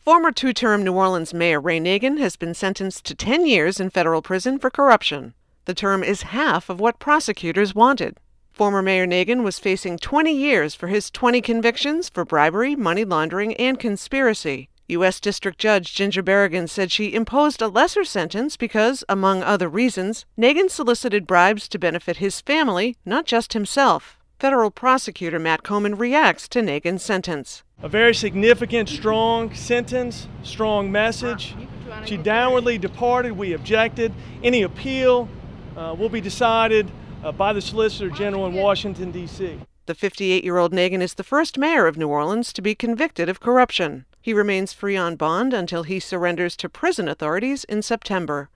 Former two-term New Orleans Mayor Ray Nagin has been sentenced to 10 years in federal prison for corruption. The term is half of what prosecutors wanted. Former Mayor Nagin was facing 20 years for his 20 convictions for bribery, money laundering, and conspiracy. U.S. District Judge Ginger Berrigan said she imposed a lesser sentence because, among other reasons, Nagin solicited bribes to benefit his family, not just himself. Federal prosecutor Matt Coman reacts to Nagin's sentence. A very significant, strong sentence, strong message. She downwardly departed. We objected. Any appeal will be decided by the Solicitor General in Washington, D.C. The 58-year-old Nagin is the first mayor of New Orleans to be convicted of corruption. He remains free on bond until he surrenders to prison authorities in September.